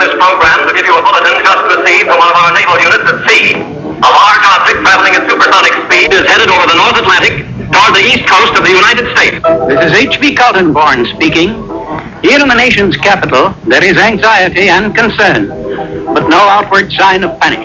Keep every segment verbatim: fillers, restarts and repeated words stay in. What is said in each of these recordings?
this program to give you a bulletin just received from one of our naval units at sea. A large object traveling at supersonic speed is headed over the North Atlantic toward the east coast of the United States. This is H B Kaltenborn speaking. Here in the nation's capital, there is anxiety and concern, but no outward sign of panic.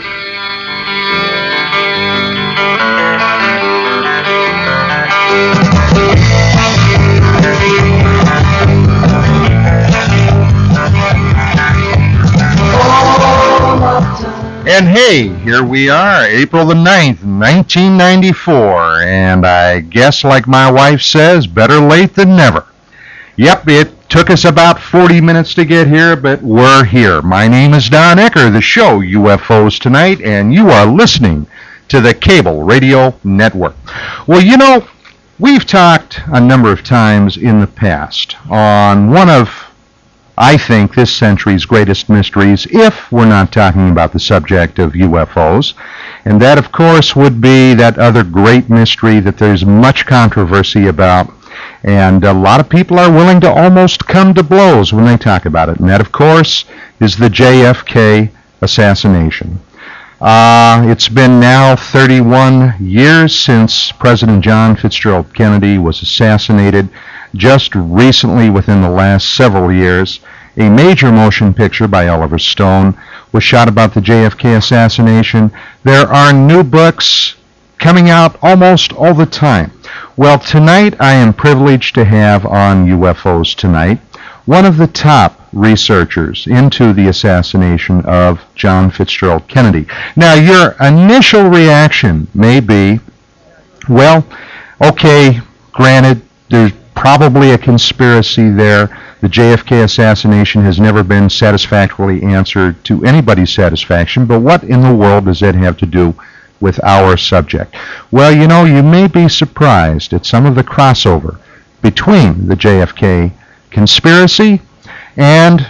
And hey, here we are, April the ninth, nineteen ninety-four, and I guess like my wife says, better late than never. Yep, it took us about forty minutes to get here, but we're here. My name is Don Ecker, the show U F Os Tonight, and you are listening to the Cable Radio Network. Well, you know, we've talked a number of times in the past on one of, I think, this century's greatest mysteries, if we're not talking about the subject of U F Os. And that, of course, would be that other great mystery that there's much controversy about. And a lot of people are willing to almost come to blows when they talk about it. And that, of course, is the J F K assassination. Uh, it's been now thirty-one years since President John Fitzgerald Kennedy was assassinated. Just recently, within the last several years, a major motion picture by Oliver Stone was shot about the J F K assassination. There are new books coming out almost all the time. Well, tonight I am privileged to have on U F Os Tonight one of the top researchers into the assassination of John Fitzgerald Kennedy. Now, your initial reaction may be, well, okay, granted, there's probably a conspiracy there. The J F K assassination has never been satisfactorily answered to anybody's satisfaction, but what in the world does that have to do with our subject? Well, you know, you may be surprised at some of the crossover between the J F K conspiracy and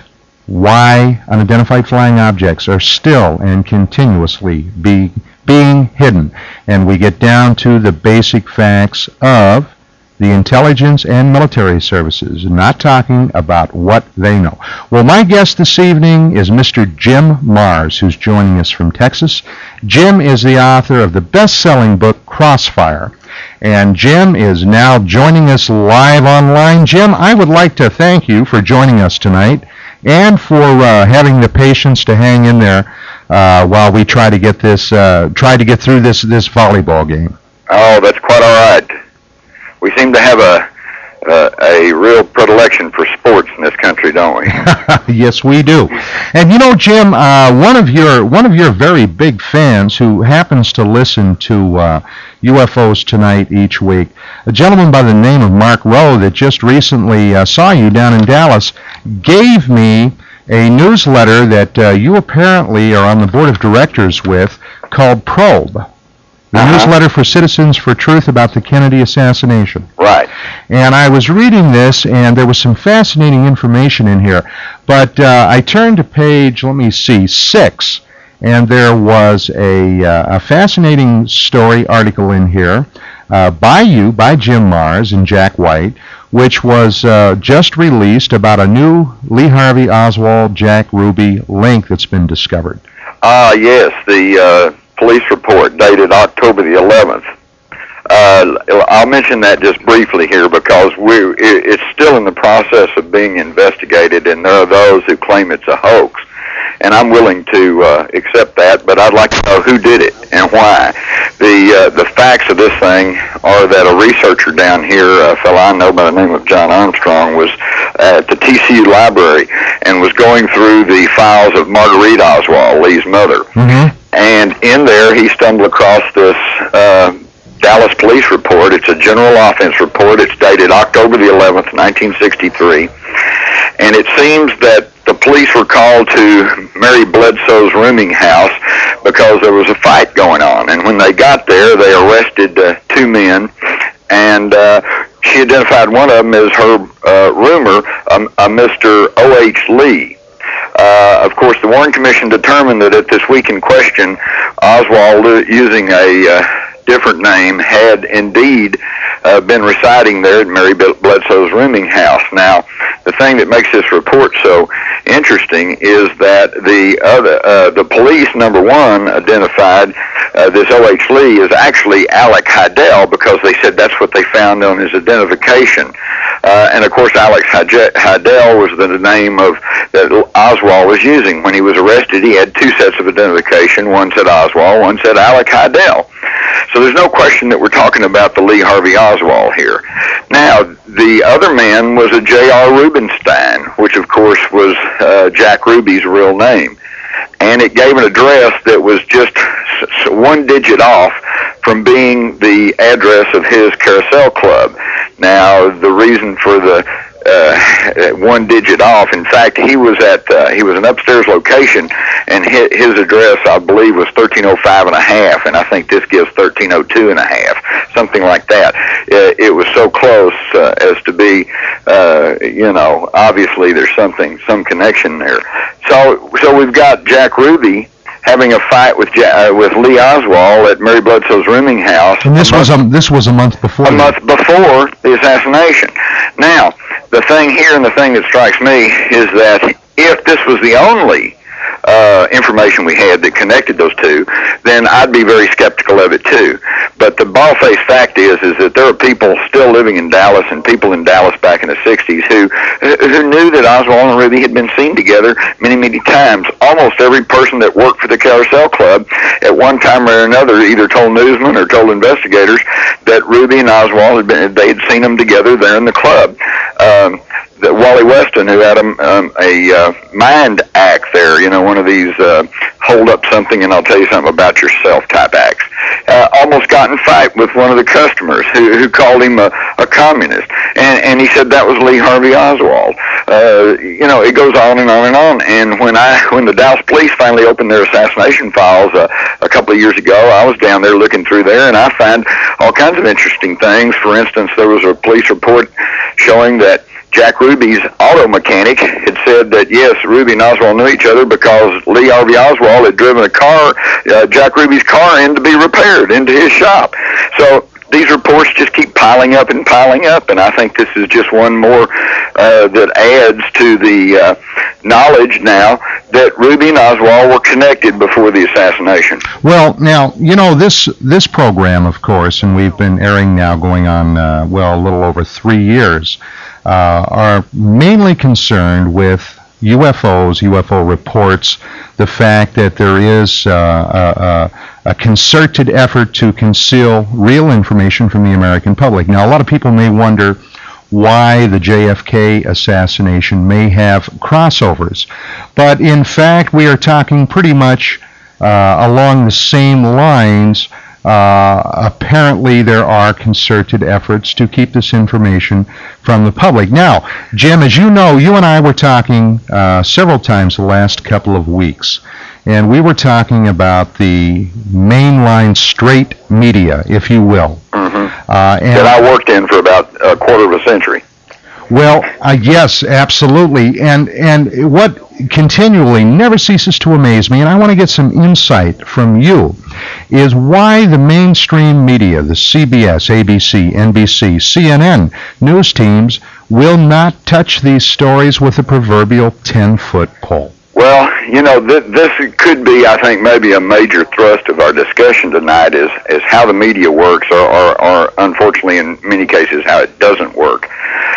why unidentified flying objects are still and continuously be, being hidden. And we get down to the basic facts of the intelligence and military services, not talking about what they know. Well, my guest this evening is Mister Jim Marrs, who's joining us from Texas. Jim is the author of the best-selling book, Crossfire. And Jim is now joining us live online. Jim, I would like to thank you for joining us tonight and for uh, having the patience to hang in there uh, while we try to get this, uh, try to get through this, this volleyball game. Oh, that's quite all right. We seem to have a uh, a real predilection for sports in this country, don't we? Yes, we do. And you know, Jim, uh, one of your one of your very big fans who happens to listen to uh, U F Os Tonight each week, a gentleman by the name of Mark Rowe that just recently uh, saw you down in Dallas, gave me a newsletter that uh, you apparently are on the board of directors with called Probe. The uh-huh. newsletter for Citizens for Truth about the Kennedy assassination. Right. And I was reading this, and there was some fascinating information in here. But uh, I turned to page, let me see, six, and there was a, uh, a fascinating story article in here uh, by you, by Jim Marrs and Jack White, which was uh, just released about a new Lee Harvey Oswald, Jack Ruby link that's been discovered. Ah, uh, yes, the uh, police report dated October the eleventh. Uh, I'll mention that just briefly here because we it's still in the process of being investigated, and there are those who claim it's a hoax. And I'm willing to uh, accept that, but I'd like to know who did it and why. The uh, the facts of this thing are that a researcher down here, a fellow I know by the name of John Armstrong, was at the T C U library and was going through the files of Marguerite Oswald, Lee's mother. Mm-hmm. And in there, he stumbled across this uh, Dallas police report. It's a general offense report. It's dated October the eleventh, nineteen sixty-three. And it seems that the police were called to Mary Bledsoe's rooming house because there was a fight going on. And when they got there, they arrested uh, two men, and uh, she identified one of them as her uh, roomer, um, a Mister O H Lee. Uh, of course, the Warren Commission determined that at this week in question, Oswald, uh, using a uh, different name, had indeed uh, been residing there at Mary Bledsoe's rooming house. Now, the thing that makes this report so interesting is that the other, uh, the police, number one, identified uh, this O H. Lee as actually Alec Heidel because they said that's what they found on his identification. Uh, and of course, Alex Heidel was the name of that Oswald was using. When he was arrested, he had two sets of identification. One said Oswald, one said Alec Heidel. So there's no question that we're talking about the Lee Harvey Oswald here. Now, the other man was a J R. Rubenstein, which of course was uh, Jack Ruby's real name. And it gave an address that was just one digit off from being the address of his Carousel Club. Now, the reason for the uh, one digit off, in fact, he was at uh, he was an upstairs location, and his, his address, I believe, was thirteen oh five and a half, and I think this gives thirteen oh two and a half, something like that. It, it was so close uh, as to be, uh, you know, obviously there's something, some connection there. So, so we've got Jack Ruby having a fight with ja- uh, with Lee Oswald at Mary Bludso's rooming house. And this was a this was a month before. A month before the assassination. Now, the thing here and the thing that strikes me is that if this was the only uh, information we had that connected those two, then I'd be very skeptical of it too. But the bald-faced fact is, is that there are people still living in Dallas and people in Dallas back in the sixties who who knew that Oswald and Ruby had been seen together many, many times. Almost every person that worked for the Carousel Club at one time or another either told newsmen or told investigators that Ruby and Oswald had been, they had seen them together there in the club. Um, that Wally Weston, who had a, um, a uh, mind act there, you know, one of these uh, hold up something and I'll tell you something about yourself type acts, uh, almost got in a fight with one of the customers who, who called him a, a communist. And, and he said that was Lee Harvey Oswald. Uh, you know, it goes on and on and on. And when I, when the Dallas police finally opened their assassination files uh, a couple of years ago, I was down there looking through there and I found all kinds of interesting things. For instance, there was a police report showing that Jack Ruby's auto mechanic had said that, yes, Ruby and Oswald knew each other because Lee Harvey Oswald had driven a car, uh, Jack Ruby's car, in to be repaired into his shop. So these reports just keep piling up and piling up, and I think this is just one more uh, that adds to the uh, knowledge now that Ruby and Oswald were connected before the assassination. Well, now, you know, this this program, of course, and we've been airing now going on, uh, well, a little over three years, uh, are mainly concerned with U F Os, U F O reports, the fact that there is uh, a, a concerted effort to conceal real information from the American public. Now, a lot of people may wonder why the J F K assassination may have crossovers, but in fact, we are talking pretty much uh, along the same lines. Uh, apparently, there are concerted efforts to keep this information from the public. Now, Jim, as you know, you and I were talking uh, several times the last couple of weeks, and we were talking about the mainline straight media, if you will. Mm-hmm. Uh, and that I worked in for about a quarter of a century. Well, uh, yes, absolutely. And and what continually never ceases to amaze me, and I want to get some insight from you, is why the mainstream media, the C B S, A B C, N B C, C N N news teams will not touch these stories with a proverbial ten-foot pole. Well, you know, th- this could be, I think, maybe a major thrust of our discussion tonight is, is how the media works, or, or, or unfortunately in many cases how it doesn't work.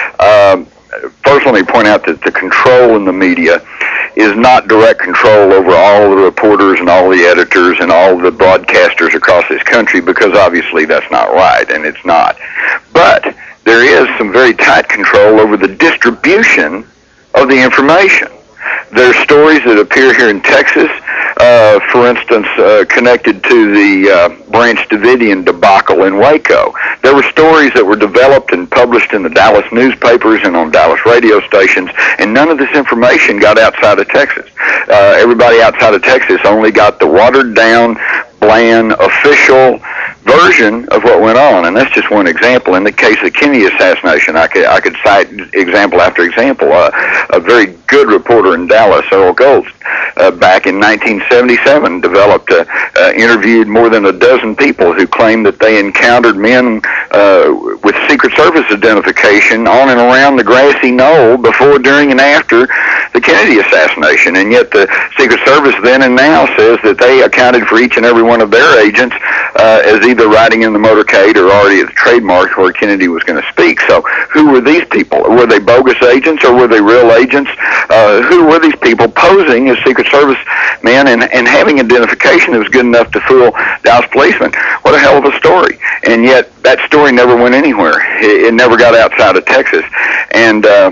Um, first, let me point out that the control in the media is not direct control over all the reporters and all the editors and all the broadcasters across this country, because obviously that's not right, and it's not. But there is some very tight control over the distribution of the information. There's stories that appear here in Texas, uh, for instance, uh, connected to the uh, Branch Davidian debacle in Waco. There were stories that were developed and published in the Dallas newspapers and on Dallas radio stations, and none of this information got outside of Texas. Uh, everybody outside of Texas only got the watered-down, bland, official version of what went on, and that's just one example. In the case of the Kennedy assassination, I could I could cite example after example. Uh, a very good reporter in Dallas, Earl Golds, uh, back in nineteen seventy-seven, developed, uh, uh, interviewed more than a dozen people who claimed that they encountered men uh, with Secret Service identification on and around the grassy knoll before, during, and after the Kennedy assassination. And yet the Secret Service then and now says that they accounted for each and every one of their agents uh, as either riding in the motorcade or already at the trademark where Kennedy was going to speak. So who were these people? Were they bogus agents or were they real agents? Uh, who were these people posing as Secret Service men and, and having identification that was good enough to fool Dallas policemen? What a hell of a story. And yet that story never went anywhere. It, it never got outside of Texas. And uh,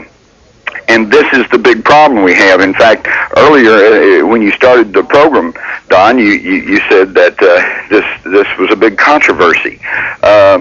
And this is the big problem we have. In fact, earlier uh, when you started the program, Don, you, you, you said that uh, this this was a big controversy. Uh,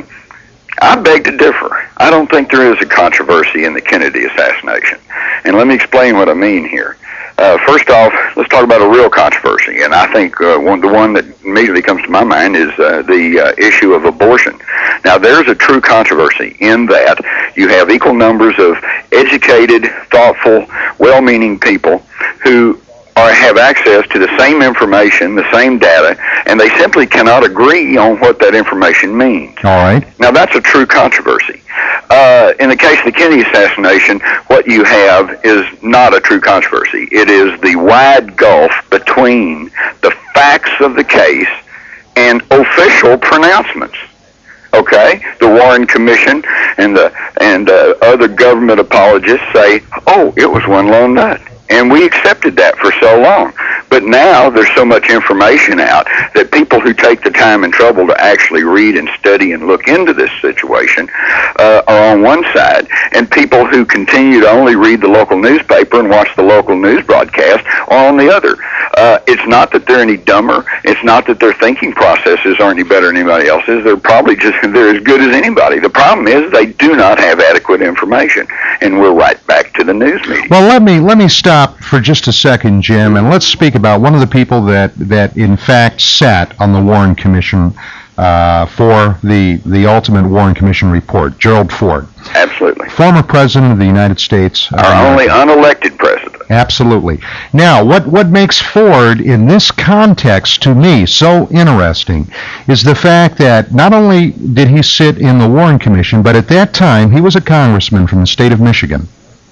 I beg to differ. I don't think there is a controversy in the Kennedy assassination. And let me explain what I mean here. Uh, first off, let's talk about a real controversy, and I think uh, one, the one that immediately comes to my mind is uh, the uh, issue of abortion. Now, there's a true controversy in that you have equal numbers of educated, thoughtful, well-meaning people who are, have access to the same information, the same data, and they simply cannot agree on what that information means. All right. Now, that's a true controversy. Uh, in the case of the Kennedy assassination, what you have is not a true controversy. It is the wide gulf between the facts of the case and official pronouncements. Okay, the Warren Commission and the and uh, other government apologists say, "Oh, it was one lone nut." And we accepted that for so long. But now there's so much information out that people who take the time and trouble to actually read and study and look into this situation uh, are on one side, and people who continue to only read the local newspaper and watch the local news broadcast are on the other. Uh, it's not that they're any dumber. It's not that their thinking processes aren't any better than anybody else's. They're probably just, they're as good as anybody. The problem is they do not have adequate information, and we're right back to the news media. Well, let me let me stop for just a second, Jim, and let's speak about one of the people that, that in fact sat on the Warren Commission uh, for the the ultimate Warren Commission report, Gerald Ford. Absolutely. Former President of the United States. Our only unelected president. Absolutely. Now, what, what makes Ford in this context to me so interesting is the fact that not only did he sit in the Warren Commission, but at that time he was a congressman from the state of Michigan.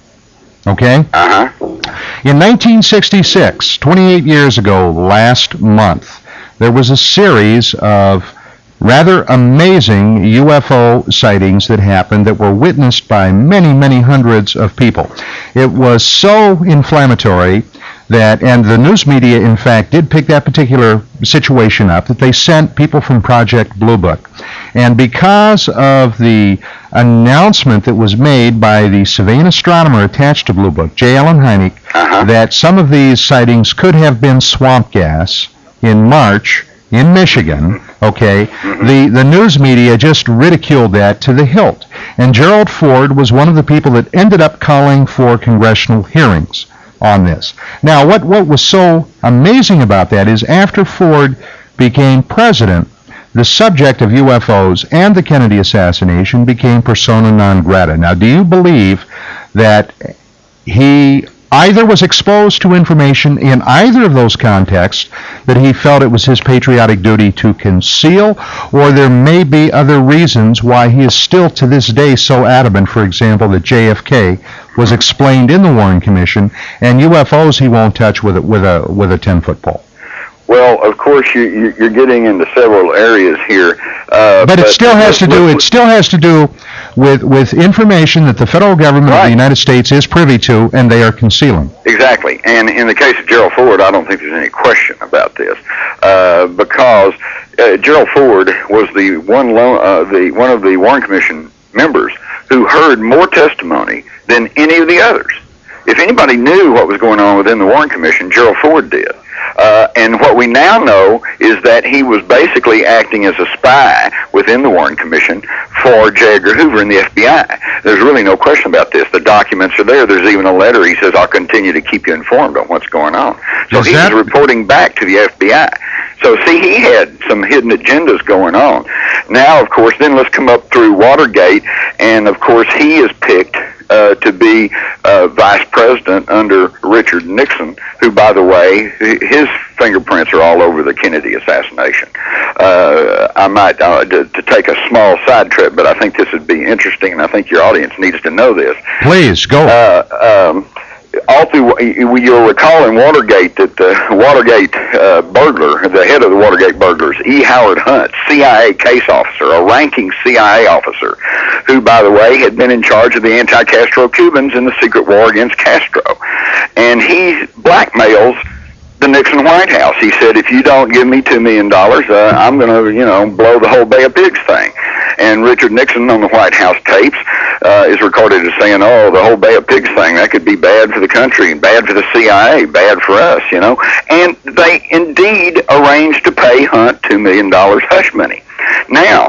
Okay? Uh-huh. In nineteen sixty-six, twenty-eight years ago, last month, there was a series of rather amazing U F O sightings that happened that were witnessed by many, many hundreds of people. It was so inflammatory that, and the news media, in fact, did pick that particular situation up, that they sent people from Project Blue Book. And because of the announcement that was made by the surveying astronomer attached to Blue Book, J. Allen Hynek, uh-huh. that some of these sightings could have been swamp gas in March in Michigan, okay, mm-hmm. the, the news media just ridiculed that to the hilt. And Gerald Ford was one of the people that ended up calling for congressional hearings on this. Now, what, what was so amazing about that is after Ford became president, the subject of U F Os and the Kennedy assassination became persona non grata. Now, do you believe that he either was exposed to information in either of those contexts that he felt it was his patriotic duty to conceal, or there may be other reasons why he is still to this day so adamant, for example, that J F K was explained in the Warren Commission, and U F Os he won't touch with a, with a, with a ten-foot pole? Well, of course, you, you're getting into several areas here, uh, but it but still has to do. It still has to do with with information that the federal government right. of the United States is privy to, and they are concealing. Exactly. And in the case of Gerald Ford, I don't think there's any question about this, uh, because uh, Gerald Ford was the one lo- uh, the one of the Warren Commission members who heard more testimony than any of the others. If anybody knew what was going on within the Warren Commission, Gerald Ford did. Uh, and what we now know is that he was basically acting as a spy within the Warren Commission for J. Edgar Hoover and the F B I. There's really no question about this. The documents are there. There's even a letter. He says, I'll continue to keep you informed on what's going on. So is he that... was reporting back to the F B I. So, see, he had some hidden agendas going on. Now, of course, then let's come up through Watergate, and, of course, he is picked uh, to be uh, vice president under Richard Nixon, who, by the way, his fingerprints are all over the Kennedy assassination. Uh, I might, uh, to, to take a small side trip, but I think this would be interesting, and I think your audience needs to know this. Please, go. Uh, um, all through, you'll recall in Watergate that the Watergate uh, burglar, the head of the Watergate burglars, E. Howard Hunt, C I A case officer, a ranking C I A officer, who, by the way, had been in charge of the anti-Castro Cubans in the secret war against Castro. And he blackmails the Nixon White House. He said, if you don't give me two million dollars, uh, I'm going to, you know, blow the whole Bay of Pigs thing. And Richard Nixon on the White House tapes uh, is recorded as saying, oh, the whole Bay of Pigs thing, that could be bad for the country, bad for the C I A, bad for us, you know. And they indeed arranged to pay Hunt two million dollars hush money. Now,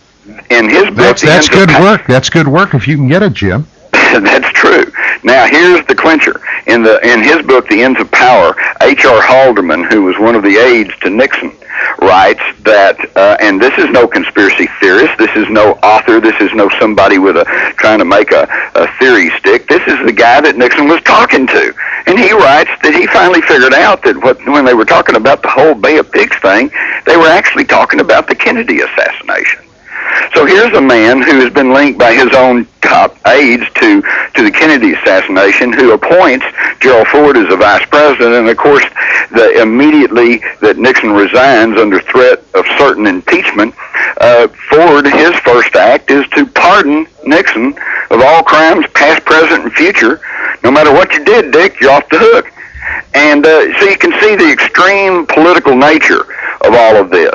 in his book... That's, that's good work. That's good work if you can get it, Jim. That's true. Now, here's the clincher. In the in his book, The Ends of Power, H R Haldeman, who was one of the aides to Nixon, writes that, uh, and this is no conspiracy theorist, this is no author, this is no somebody with a trying to make a, a theory stick. This is the guy that Nixon was talking to. And he writes that he finally figured out that what, when they were talking about the whole Bay of Pigs thing, they were actually talking about the Kennedy assassination. So here's a man who has been linked by his own top aides to, to the Kennedy assassination, who appoints Gerald Ford as a vice president. And, of course, the, immediately that Nixon resigns under threat of certain impeachment, uh, Ford, his first act is to pardon Nixon of all crimes, past, present, and future. No matter what you did, Dick, you're off the hook. And uh, so you can see the extreme political nature of all of this.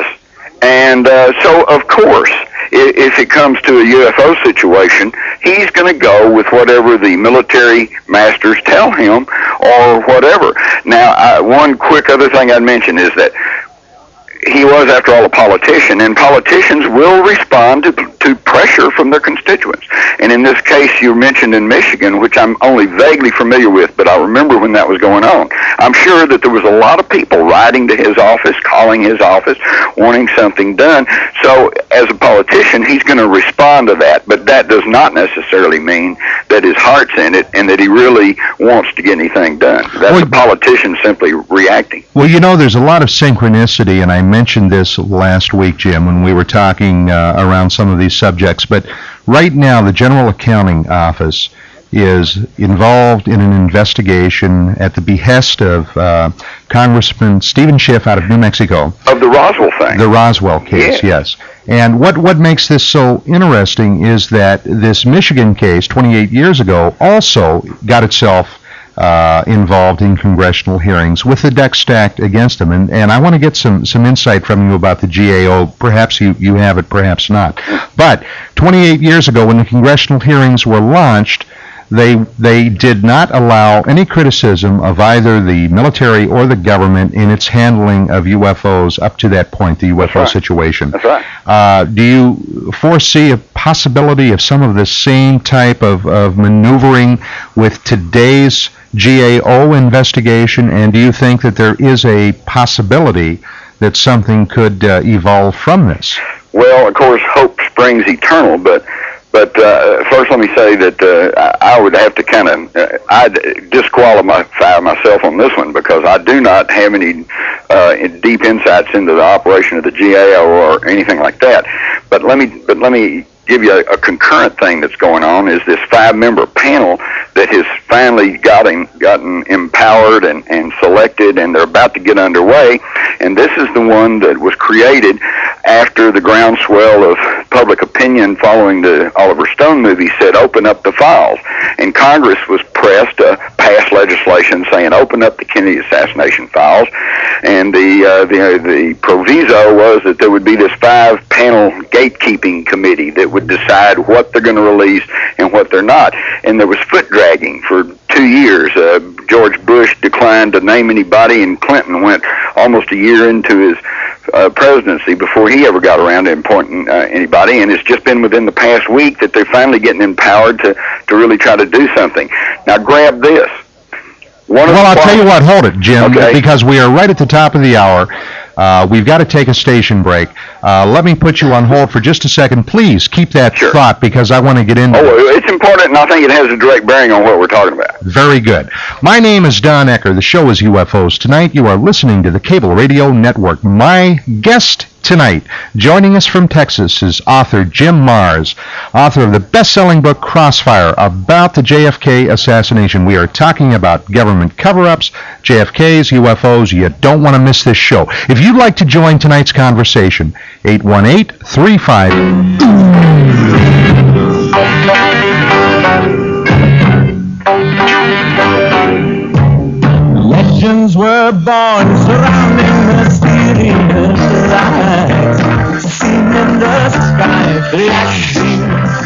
And uh, so, of course, if it comes to a U F O situation, he's going to go with whatever the military masters tell him or whatever. Now, I, one quick other thing I'd mention is that he was, after all, a politician, and politicians will respond to, to pressure from their constituents. And in this case, you mentioned in Michigan, which I'm only vaguely familiar with, but I remember when that was going on. I'm sure that there was a lot of people writing to his office, calling his office, wanting something done. So as a politician, he's going to respond to that, but that does not necessarily mean that his heart's in it and that he really wants to get anything done. That's well, a politician simply reacting. Well, you know, there's a lot of synchronicity, and I mentioned this last week, Jim, when we were talking uh, around some of these subjects, but right now the General Accounting Office is involved in an investigation at the behest of uh, Congressman Stephen Schiff out of New Mexico. Of the Roswell thing. The Roswell case, yeah. Yes. And what, what makes this so interesting is that this Michigan case twenty-eight years ago also got itself Uh, involved in congressional hearings with the deck stacked against them. And, and I want to get some, some insight from you about the G A O. Perhaps you, you have it, perhaps not. But twenty-eight years ago, when the congressional hearings were launched, they they did not allow any criticism of either the military or the government in its handling of U F Os up to that point, the U F O That's right. situation. That's right. Uh, do you foresee a possibility of some of the same type of, of maneuvering with today's G A O investigation, and do you think that there is a possibility that something could uh, evolve from this? Well, of course, hope springs eternal, but but uh, first let me say that uh, I would have to kind of uh, I'd disqualify myself on this one because I do not have any uh, deep insights into the operation of the G A O or anything like that. But let me but let me give you a, a concurrent thing that's going on is this five-member panel that has finally gotten gotten empowered and, and selected, and they're about to get underway. And this is the one that was created after the groundswell of public opinion following the Oliver Stone movie said, open up the files. And Congress was pressed to pass legislation saying, open up the Kennedy assassination files. And the, uh, the, the proviso was that there would be this five-panel gatekeeping committee that would decide what they're going to release and what they're not. And there was foot dragging for two years. Uh, George Bush declined to name anybody, and Clinton went almost a year into his uh, presidency before he ever got around to appointing uh, anybody. And it's just been within the past week that they're finally getting empowered to, to really try to do something. Now, grab this. One well, I'll tell you what, hold it, Jim, okay. because we are right at the top of the hour. Uh, we've got to take a station break. Uh, let me put you on hold for just a second. Please keep that Sure. thought because I want to get into it. Oh, it's important, and I think it has a direct bearing on what we're talking about. Very good. My name is Don Ecker. The show is U F Os Tonight. You are listening to the Cable Radio Network. My guest tonight, joining us from Texas, is author Jim Marrs, author of the best-selling book Crossfire, about the J F K assassination. We are talking about government cover-ups, J F Ks, U F Os. You don't want to miss this show. If you'd like to join tonight's conversation, eight one eight, three five... Legends were born surrounding mysterious lights seen in the sky flashing.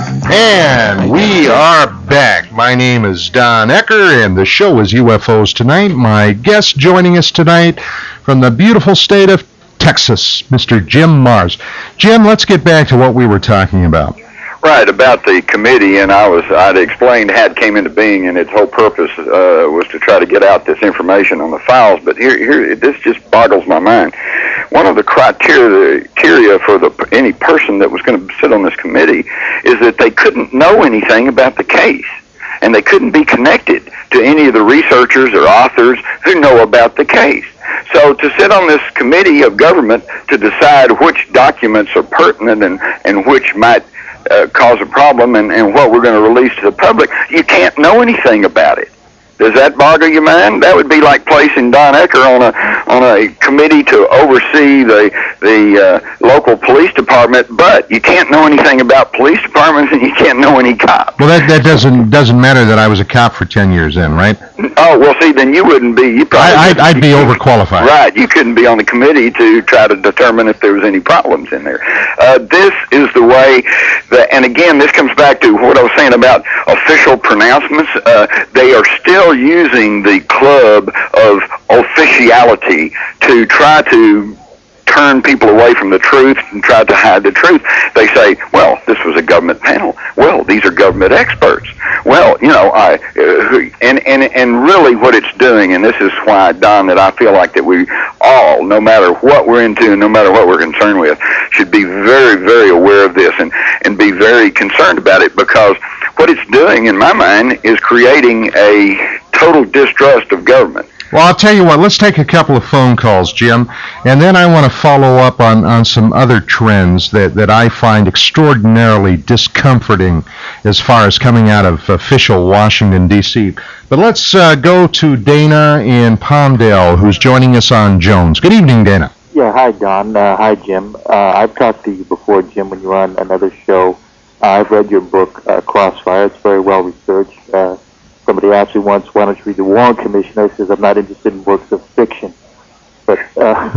And we are back. My name is Don Ecker, and the show is U F Os Tonight. My guest joining us tonight from the beautiful state of Texas, Mister Jim Marrs. Jim, let's get back to what we were talking about. Right, about the committee, and I was, I'd explained how it came into being, and its whole purpose uh, was to try to get out this information on the files, but here, here, this just boggles my mind. One of the criteria, criteria for the, any person that was going to sit on this committee is that they couldn't know anything about the case, and they couldn't be connected to any of the researchers or authors who know about the case. So to sit on this committee of government to decide which documents are pertinent and, and which might Uh, cause a problem and, and what we're going to release to the public, you can't know anything about it. Does that boggle your mind? That would be like placing Don Ecker on a on a committee to oversee the the uh, local police department, but you can't know anything about police departments and you can't know any cops. Well, that, that doesn't doesn't matter that I was a cop for ten years then, right? Oh, well, see, then you wouldn't be. You probably I, I'd, I'd be overqualified. Right, you couldn't be on the committee to try to determine if there was any problems in there. Uh, this is the way, that, and again, this comes back to what I was saying about official pronouncements. Uh, they are still using the club of officiality to try to turn people away from the truth and try to hide the truth. They say, well, this was a government panel. Well, these are government experts. Well, you know, I uh, and, and, and really what it's doing, and this is why, Don, that I feel like that we all, no matter what we're into, no matter what we're concerned with, should be very, very aware of this and, and be very concerned about it, because what it's doing, in my mind, is creating a total distrust of government. Well, I'll tell you what, let's take a couple of phone calls, Jim, and then I want to follow up on, on some other trends that, that I find extraordinarily discomforting as far as coming out of official Washington, D C But let's uh, go to Dana in Palmdale, who's joining us on Jones. Good evening, Dana. Yeah, hi, Don. Uh, hi, Jim. Uh, I've talked to you before, Jim, when you were on another show. Uh, I've read your book, uh, Crossfire. It's very well researched. Uh, Somebody asked me once, why don't you read the Warren Commission? I says, I'm not interested in works of fiction. But, uh,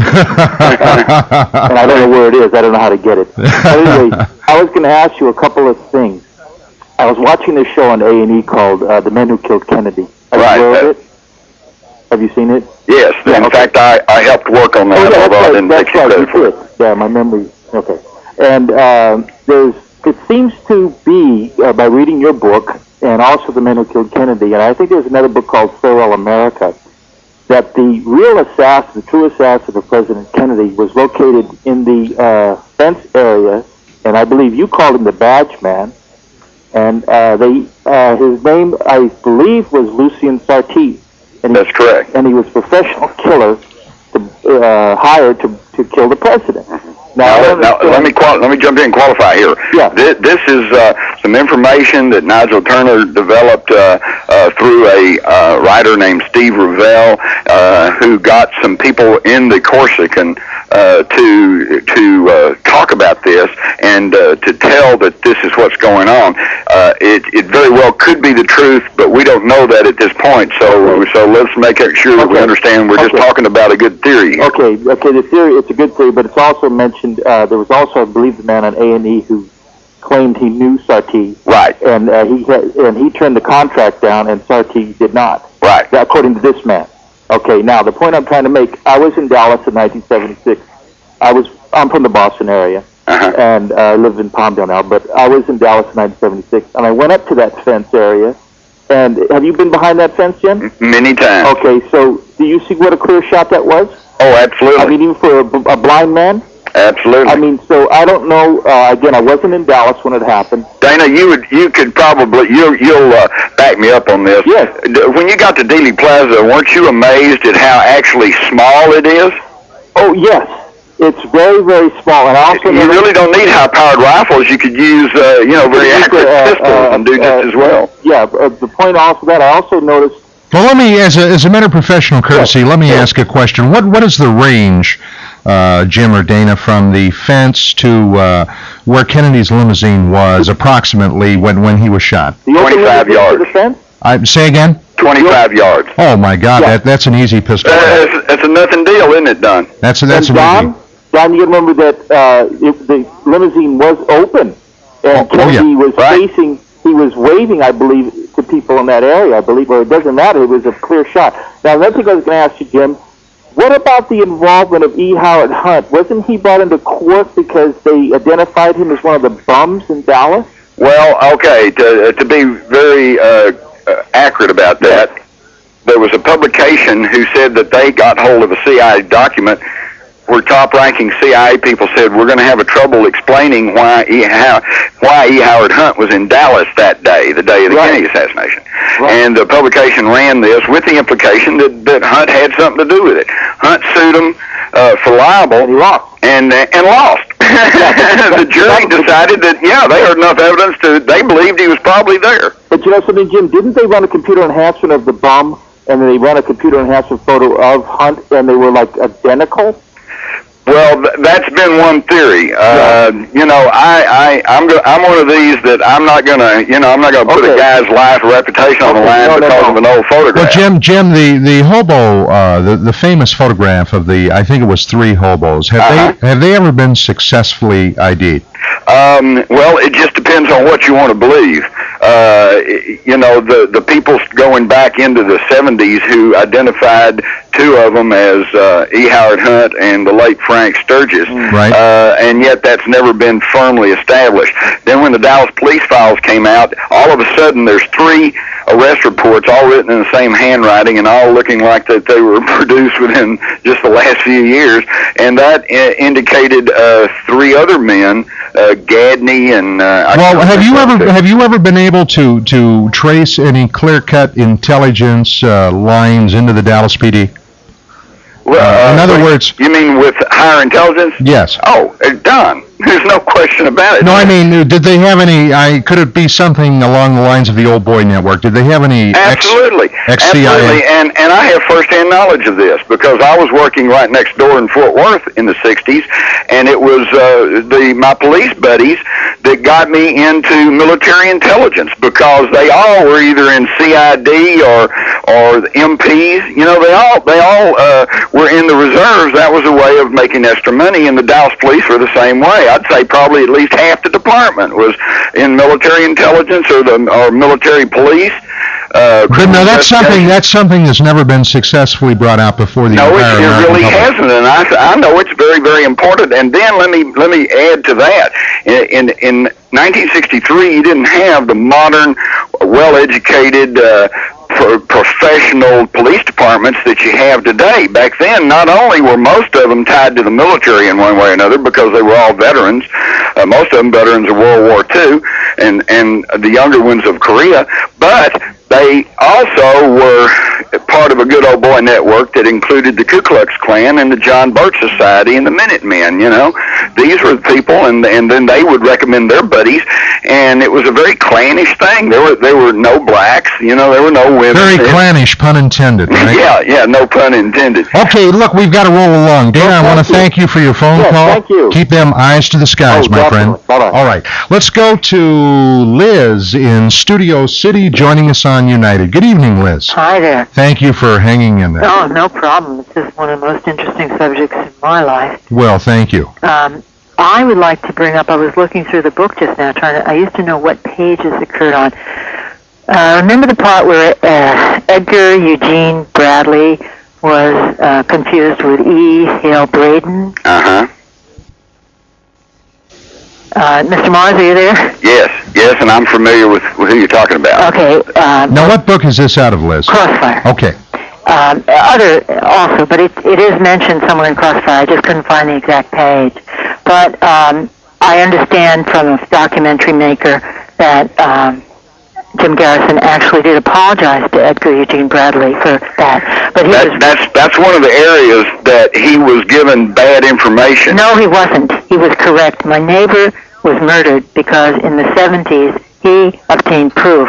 and I don't know where it is. I don't know how to get it. But anyway, I was going to ask you a couple of things. I was watching this show on A and E called uh, The Men Who Killed Kennedy. Have Right, you heard uh, of it? Have you seen it? Yes, Yeah, in okay. fact, I, I helped work on that, Oh, yeah, although I that's didn't right. take That's right. credit for You it. did. Yeah, my memory. Okay. And um, there's, it seems to be, uh, by reading your book, and also The Men Who Killed Kennedy, and I think there's another book called Farewell America, that the real assassin, the true assassin of President Kennedy was located in the uh, fence area, and I believe you called him the Badge Man, and uh, they, uh, his name, I believe, was Lucien Sartee. And he, That's correct. And he was a professional killer to, uh, hired to, to kill the president. Now, I Now, now understand- let me qual- let me jump in and qualify here. Yeah. This, this is uh, some information that Nigel Turner developed uh, uh, through a uh, writer named Steve Revell, uh, who got some people in the Corsican uh, to to uh, talk about this and uh, to tell that this is what's going on. Uh, it it very well could be the truth, but we don't know that at this point. So so let's make sure that we Okay. understand we're just Okay. talking about a good theory here. Okay, okay, the theory, it's a good theory, but it's also mentioned, uh, there was also, I believe, the man on A and E who claimed he knew Sartee, Right. and uh, he had, and he turned the contract down, and Sartee did not, Right. according to this man. Okay, now, the point I'm trying to make, I was in Dallas in nineteen seventy-six. I was, I'm from the Boston area, Uh-huh. and uh, I live in Palmdale now, but I was in Dallas in nineteen seventy-six, and I went up to that fence area, and have you been behind that fence, Jim? Many times. Okay, so do you see what a clear shot that was? Oh, absolutely. I mean, even for a, a blind man. Absolutely. I mean, so I don't know. Uh, again, I wasn't in Dallas when it happened. Dana, you would, you could probably, you, you'll uh, back me up on this. Yes. When you got to Dealey Plaza, weren't you amazed at how actually small it is? Oh, yes. It's very, very small. And I also you really don't need high-powered rifles. You could use, uh, you know, very accurate uh, pistols uh, and do just uh, as well. Yeah. Uh, the point also that I also noticed. Well, let me, as a, as a matter of professional courtesy, Yes. let me Yes. ask a question. What What is the range, uh, Jim or Dana, from the fence to uh, where Kennedy's limousine was approximately when, when he was shot? The open twenty-five limit yards. to the fence? I, say again? twenty-five yards. Oh, my God, Yeah. that that's an easy pistol. Uh, it's, it's a nothing deal, isn't it, Don? That's, that's and an Don, easy. Don, you remember that uh, it, the limousine was open, and Oh, oh, yeah. Kennedy was Right. facing. He was waving, I believe, to people in that area. I believe, or it doesn't matter. It was a clear shot. Now, another thing I was going to ask you, Jim. What about the involvement of E. Howard Hunt? Wasn't he brought into court because they identified him as one of the bums in Dallas? Well, okay, to, to be very uh, uh, accurate about that, there was a publication who said that they got hold of a C I A document where top-ranking C I A people said we're going to have a trouble explaining why E. How, why E. Howard Hunt was in Dallas that day, the day of the Right. Kennedy assassination. Right. And the publication ran this with the implication that, that Hunt had something to do with it. Hunt sued him uh, for libel. And he lost. And, uh, and lost. The jury decided that, yeah, they heard enough evidence to, they believed he was probably there. But you know something, Jim? Didn't they run a computer enhancement of the bum, and then they ran a computer enhancement photo of Hunt, and they were like identical? Well, th- that's been one theory. Uh, you know, I, I, I'm, go- I'm one of these that I'm not gonna, you know, I'm not gonna put Okay. a guy's life or reputation on the Okay, line no, no, because no. of an old photograph. Well, Jim, Jim, the the hobo, uh, the the famous photograph of the, I think it was three hobos. Have Uh-huh. they have they ever been successfully I D'd? Um, well, it just depends on what you want to believe. Uh, you know, the the people going back into the seventies who identified two of them as uh, E. Howard Hunt and the late Frank Sturgis, Right. uh, and yet that's never been firmly established. Then when the Dallas police files came out, all of a sudden there's three arrest reports, all written in the same handwriting and all looking like that they were produced within just the last few years, and that I- indicated uh, three other men, uh, Gadney and. Uh, I Well, can't have you remember ever the- have you ever been able to to trace any clear-cut intelligence uh, lines into the Dallas P D? Well, Uh, in uh, other wait, words- you mean with higher intelligence? Yes. Oh, uh, done. There's no question about it. No, I mean, uh, did they have any? I could it be something along the lines of the Old Boy Network? Did they have any? ex- Absolutely, ex-C I A? absolutely, and and I have firsthand knowledge of this because I was working right next door in Fort Worth in the sixties, and it was uh, the my police buddies that got me into military intelligence because they all were either in C I D or or the M Ps. You know, they all they all uh, were in the reserves. That was a way of making extra money, and the Dallas police were the same way. I'd say probably at least half the department was in military intelligence or the or military police. Uh, But no, that's something investigation. that's something that's never been successfully brought out before the No, it, entire it American really public. hasn't, and I, I know it's very, very important. And then let me let me add to that. In in, in nineteen sixty-three, you didn't have the modern, well-educated, uh, pro- professional police departments that you have today. Back then, not only were most of them tied to the military in one way or another because they were all veterans, uh, most of them veterans of World War Two, and and the younger ones of Korea, but they also were part of a good old boy network that included the Ku Klux Klan and the John Birch Society and the Minutemen. You know, these were the people, and and then they would recommend their buddies, and it was a very clannish thing. There were there were no blacks. You know, there were no women. Very It- clannish, pun intended, right? Yeah, yeah, no pun intended. Okay, look, we've got to roll along. Dana, Well, I want thank to you. thank you for your phone Yes, call. thank you. Keep them eyes to the skies, Oh, my friend. definitely. Bye-bye. All right, let's go to Liz in Studio City joining us on United. Good evening, Liz. Hi there. Thank you for hanging in there. Oh, no problem. It's just one of the most interesting subjects in my life. Well, thank you. Um, I would like to bring up, I was looking through the book just now, trying to, I used to know what page this occurred on. Uh, remember the part where uh, Edgar Eugene Bradley was uh, confused with E. Hale Braden? Uh huh. Uh, Mister Mars, are you there? Yes, yes, and I'm familiar with, with who you're talking about. Okay. Uh, Now, what book is this out of, Liz? Crossfire. Okay. um, other also, but it, it is mentioned somewhere in Crossfire. I just couldn't find the exact page. But um, I understand from a documentary maker that um, Jim Garrison actually did apologize to Edgar Eugene Bradley for that. But he that, was, that's that's one of the areas that he was given bad information. No, he wasn't. He was correct. My neighbor was murdered because in the seventies he obtained proof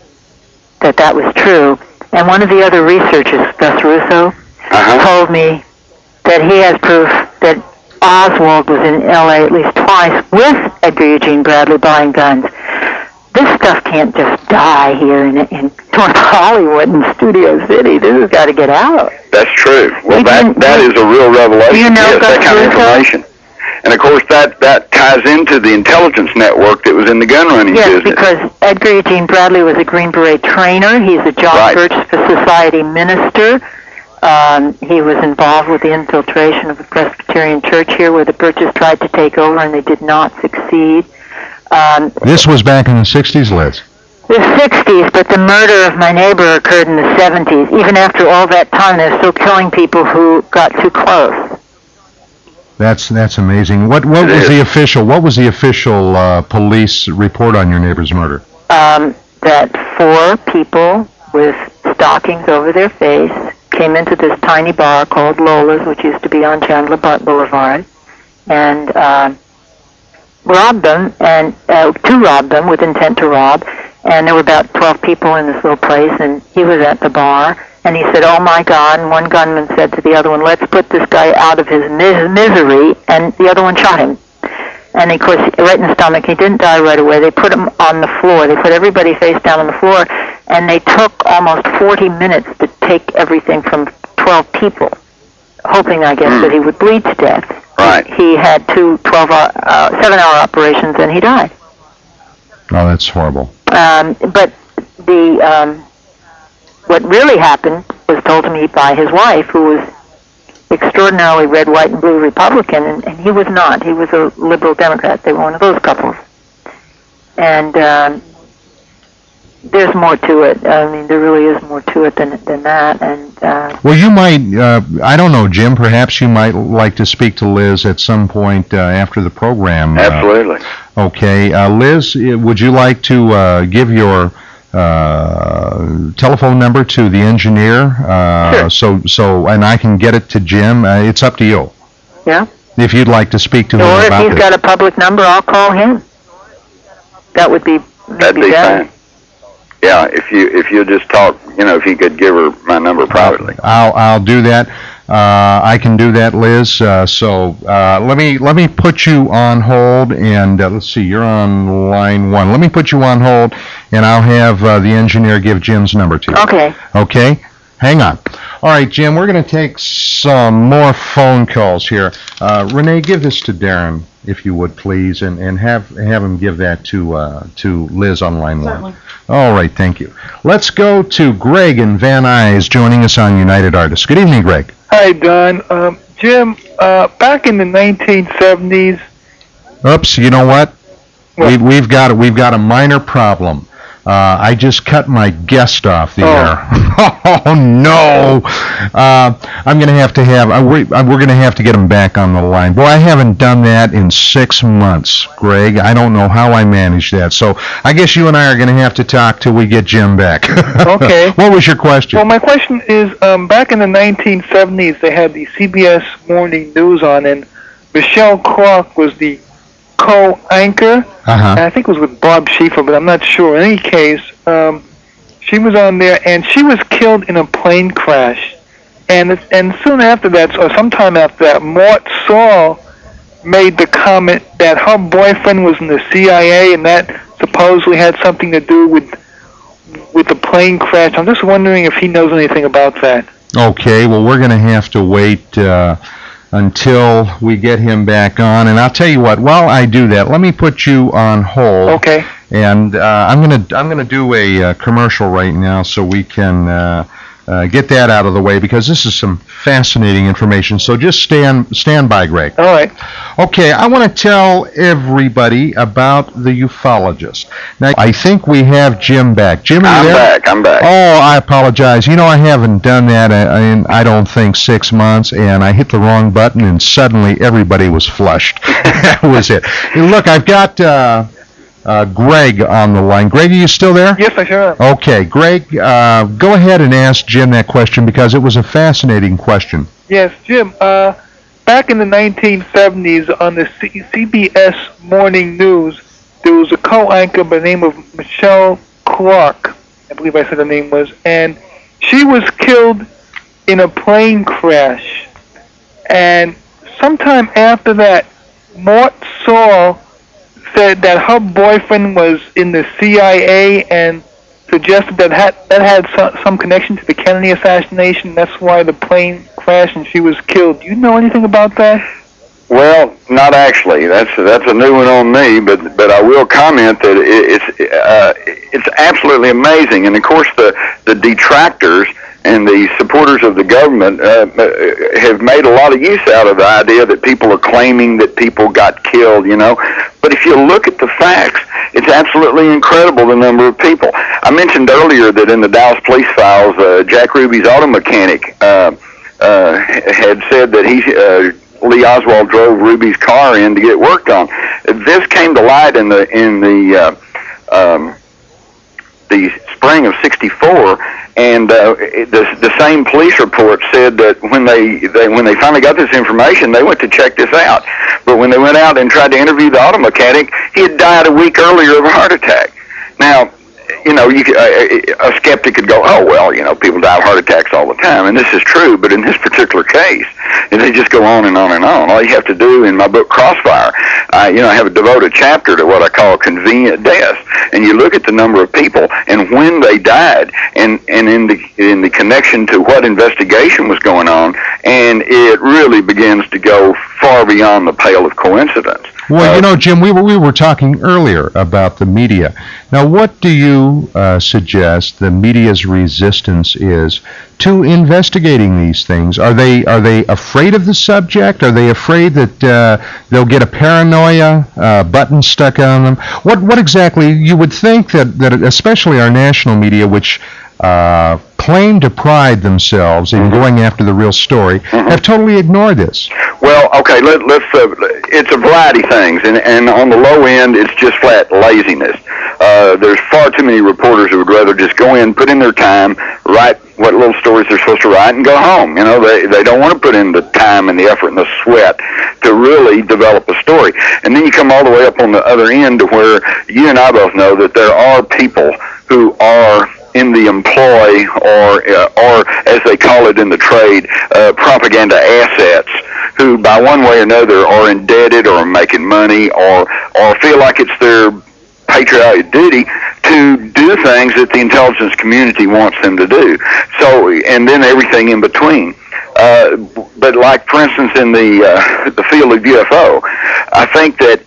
that that was true. And one of the other researchers, Gus Russo, uh-huh. told me that he has proof that Oswald was in L A at least twice with Edgar Eugene Bradley buying guns. This stuff can't just die here in, in North Hollywood and Studio City. This has got to get out. That's true. Well, that that is a real revelation. Do you know yes, that kind of information. And of course, that that ties into the intelligence network that was in the gun running yes, business. Yes, because Edgar Eugene Bradley was a Green Beret trainer. He's a John right. Birch Society minister. Um, he was involved with the infiltration of the Presbyterian Church here, where the Birches tried to take over, and they did not succeed. Um, this was back in the sixties, Liz? The sixties, but the murder of my neighbor occurred in the seventies. Even after all that time, they're still killing people who got too close. That's that's amazing. What what it was is. the official what was the official uh, police report on your neighbor's murder? Um, that four people with stockings over their face came into this tiny bar called Lola's, which used to be on Chandler Boulevard, and uh, robbed them, and uh, to rob them with intent to rob. And there were about twelve people in this little place, and he was at the bar, and he said, "Oh my God!" And one gunman said to the other one, "Let's put this guy out of his mis- misery." And the other one shot him, and of course, right in the stomach. He didn't die right away. They put him on the floor. They put everybody face down on the floor, and they took almost forty minutes to take everything from twelve people, hoping, I guess, mm. that he would bleed to death. Right. He had two twelve-hour, uh, seven-hour operations, and he died. Oh, that's horrible. Um, but the um, what really happened was told to me by his wife, who was extraordinarily red, white, and blue Republican, and, and he was not. He was a liberal Democrat. They were one of those couples. And um, there's more to it. I mean, there really is more to it than than that. And uh, well, you might. Uh, I don't know, Jim. Perhaps you might like to speak to Liz at some point uh, after the program. Absolutely. Uh, okay, uh, Liz, would you like to uh, give your uh, telephone number to the engineer? Uh, sure. So, so, and I can get it to Jim. Uh, it's up to you. Yeah. If you'd like to speak to him or about if he's this. got a public number, I'll call him. That would be That'd be better. fine. Yeah, if you if you just talk, you know, if you could give her my number privately. I'll I'll do that. Uh, I can do that, Liz. Uh, so uh, let me let me put you on hold, and uh, let's see, you're on line one. Let me put you on hold, and I'll have uh, the engineer give Jim's number to you. Okay. Okay. Hang on. All right, Jim. We're going to take some more phone calls here. Uh, Renee, give this to Darren, if you would, please, and, and have have him give that to uh, to Liz on line Certainly. one. All right, thank you. Let's go to Greg in Van Nuys joining us on United Artists. Good evening, Greg. Hi, Don. Um, Jim, uh, back in the nineteen seventies. Oops, you know what? What? We, we've got we've got a minor problem. Uh, I just cut my guest off the Oh. air. Oh no! Uh, I'm going to have to have uh, we, uh, we're going to have to get him back on the line. Boy, I haven't done that in six months, Greg. I don't know how I managed that. So I guess you and I are going to have to talk till we get Jim back. Okay. What was your question? Well, my question is, um, back in the nineteen seventies, they had the C B S Morning News on, and Michelle Clark was the co-anchor. Uh-huh. And I think it was with Bob Schieffer, but I'm not sure. In any case, um, she was on there, and she was killed in a plane crash. And and soon after that, or sometime after that, Mort Saul made the comment that her boyfriend was in the C I A, and that supposedly had something to do with with the plane crash. I'm just wondering if he knows anything about that. Okay, well, we're going to have to wait uh, until we get him back on. And I'll tell you what, while I do that, let me put you on hold. Okay. And uh, I'm going to I'm going to do a uh, commercial right now so we can uh, uh, get that out of the way, because this is some fascinating information. So just stand stand by, Greg. All right. Okay, I want to tell everybody about the ufologist. Now, I think we have Jim back. Jim, are you I'm there? back. I'm back. Oh, I apologize. You know, I haven't done that in, I don't think, six months, and I hit the wrong button, and suddenly everybody was flushed. That was it. Hey, look, I've got uh, uh, Greg on the line. Greg, are you still there? Yes, I sure am. Okay, Greg, uh, go ahead and ask Jim that question because it was a fascinating question. Yes, Jim. Uh, back in the nineteen seventies on the C- CBS Morning News, there was a co-anchor by the name of Michelle Clark, I believe I said her name was, and she was killed in a plane crash. And sometime after that, Mort Saul said that her boyfriend was in the C I A and suggested that had, that had some, some connection to the Kennedy assassination. That's why the plane crashed and she was killed. Do you know anything about that? Well, not actually. That's that's a new one on me, but but I will comment that it, it's uh, it's absolutely amazing. And of course, the the detractors and the supporters of the government uh, have made a lot of use out of the idea that people are claiming that people got killed, you know. But if you look at the facts, it's absolutely incredible the number of people. I mentioned earlier that in the Dallas Police Files, uh, Jack Ruby's auto mechanic uh, uh, had said that he, uh, Lee Oswald drove Ruby's car in to get worked on. This came to light in the in the uh, um, the spring of sixty-four. And uh, the the same police report said that when they, they when they finally got this information, they went to check this out. But when they went out and tried to interview the auto mechanic, he had died a week earlier of a heart attack. Now, you know, you could, a, a skeptic could go, oh, well, you know, people die of heart attacks all the time, and this is true, but in this particular case, and they just go on and on and on. All you have to do in my book, Crossfire, I, you know, I have a devoted chapter to what I call convenient deaths, and you look at the number of people and when they died, and, and in the in the connection to what investigation was going on, and it really begins to go far beyond the pale of coincidence. Well, uh, you know, Jim, we were we were talking earlier about the media. Now, what do you uh, suggest the media's resistance is to investigating these things? Are they are they afraid of the subject? Are they afraid that uh, they'll get a paranoia uh, button stuck on them? What what exactly? You would think that that especially our national media, which uh, claim to pride themselves in going after the real story, Mm-hmm. have totally ignored this. Well, okay, let, let's. Uh, it's a variety of things, and and on the low end, it's just flat laziness. Uh, there's far too many reporters who would rather just go in, put in their time, write what little stories they're supposed to write, and go home. You know, they they don't want to put in the time and the effort and the sweat to really develop a story. And then you come all the way up on the other end to where you and I both know that there are people who are in the employ, or uh, or as they call it in the trade, uh, propaganda assets, who by one way or another are indebted or making money or or feel like it's their patriotic duty to do things that the intelligence community wants them to do. So, and then everything in between. Uh, but like, for instance, in the uh, the field of U F O, I think that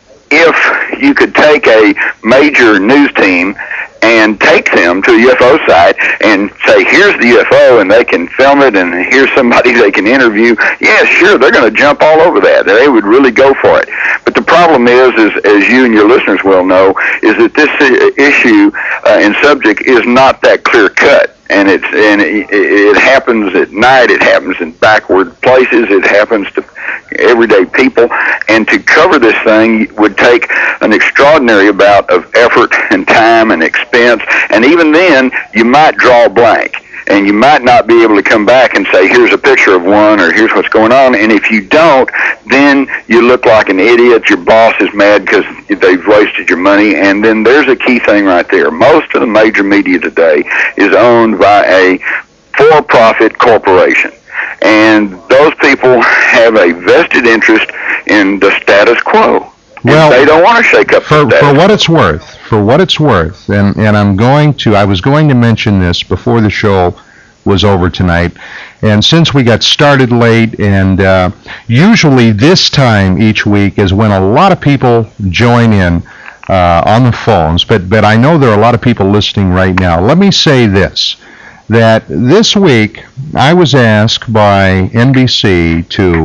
if you could take a major news team and take them to a U F O site and say, here's the U F O, and they can film it, and here's somebody they can interview, yeah, sure, they're going to jump all over that. They would really go for it. But the problem is, is as you and your listeners well know, is that this issue uh, and subject is not that clear-cut. And it's and it, it happens at night. It happens in backward places. It happens to everyday people. And to cover this thing would take an extraordinary amount of effort and time and expense. And even then, you might draw a blank. And you might not be able to come back and say, here's a picture of one, or here's what's going on. And if you don't, then you look like an idiot. Your boss is mad because they've wasted your money. And then there's a key thing right there. Most of the major media today is owned by a for-profit corporation. And those people have a vested interest in the status quo. Well, they don't want to shake up for, the status. for what it's worth, for what it's worth, and, and I'm going to, I was going to mention this before the show was over tonight, and since we got started late, and uh, usually this time each week is when a lot of people join in uh, on the phones, but, but I know there are a lot of people listening right now. Let me say this, that this week I was asked by N B C to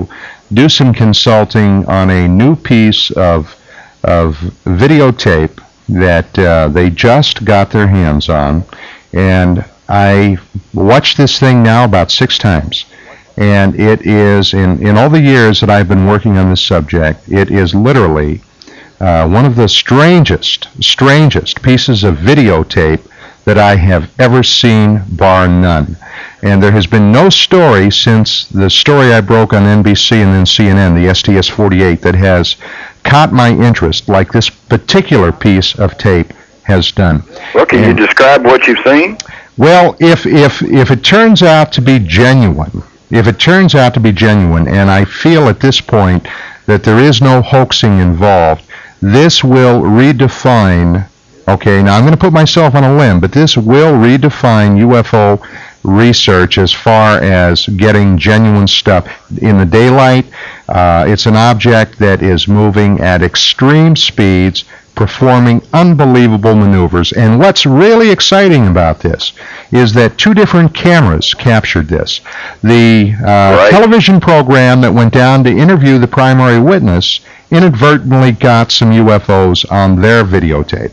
do some consulting on a new piece of of videotape that uh, they just got their hands on, and I watched this thing now about six times. And it is, in, in all the years that I've been working on this subject, it is literally uh, one of the strangest, strangest pieces of videotape that I have ever seen, bar none. And there has been no story since the story I broke on N B C and then C N N, the S T S forty-eight, that has caught my interest like this particular piece of tape has done. Well, can and, you describe what you've seen? Well, if if if it turns out to be genuine, if it turns out to be genuine, and I feel at this point that there is no hoaxing involved, this will redefine, okay, now I'm going to put myself on a limb, but this will redefine U F O research as far as getting genuine stuff in the daylight. Uh, it's an object that is moving at extreme speeds, performing unbelievable maneuvers. And what's really exciting about this is that two different cameras captured this. The uh, right. television program that went down to interview the primary witness inadvertently got some U F Os on their videotape.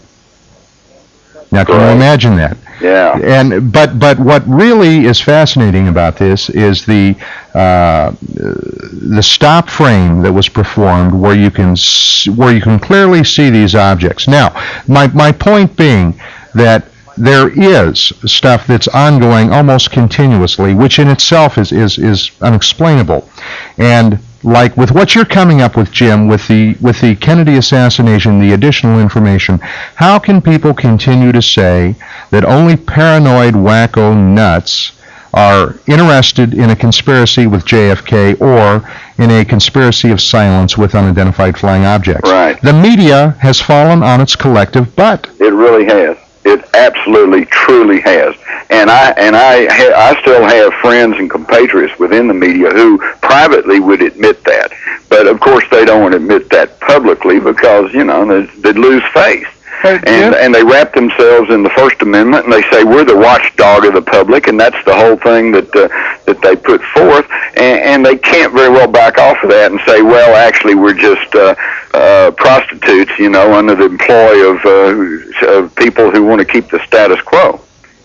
Now, can right. you imagine that? Yeah. And but but what really is fascinating about this is the uh, the stop frame that was performed, where you can s- where you can clearly see these objects. Now, my my point being that there is stuff that's ongoing almost continuously, which in itself is is is unexplainable. And like with what you're coming up with, Jim, with the with the Kennedy assassination, the additional information, how can people continue to say that only paranoid wacko nuts are interested in a conspiracy with J F K or in a conspiracy of silence with unidentified flying objects? Right. The media has fallen on its collective butt. It really has. It absolutely, truly has. And I and I ha- I still have friends and compatriots within the media who privately would admit that. But of course they don't want to admit that publicly because, you know, they'd, they'd lose face. Hey, and and they wrap themselves in the First Amendment, and they say we're the watchdog of the public, and that's the whole thing that uh, that they put forth, and, and they can't very well back off of that and say, well, actually, we're just uh, uh, prostitutes, you know, under the employ of, uh, of people who want to keep the status quo.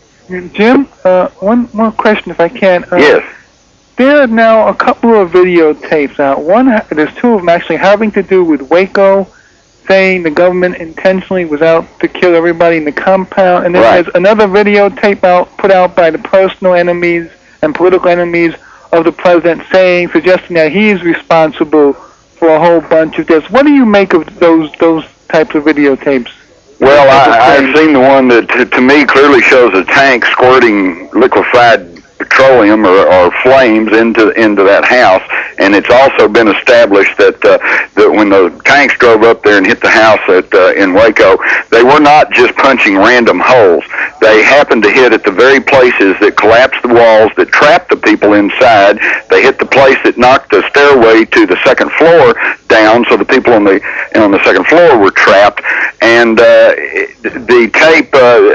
Jim, uh, one more question, if I can. Uh, yes. There are now a couple of videotapes out. One, there's two of them actually having to do with Waco, saying the government intentionally was out to kill everybody in the compound, and then right. there's another videotape out put out by the personal enemies and political enemies of the president, saying, suggesting that he is responsible for a whole bunch of this. What do you make of those those types of videotapes? Well, I, I've seen the one that, to, to me, clearly shows a tank squirting liquefied petroleum or, or flames into into that house, and it's also been established that uh, that when the tanks drove up there and hit the house at uh, in Waco, they were not just punching random holes. They happened to hit at the very places that collapsed the walls, that trapped the people inside. They hit the place that knocked the stairway to the second floor down, so the people on the on the second floor were trapped. And uh, the tape.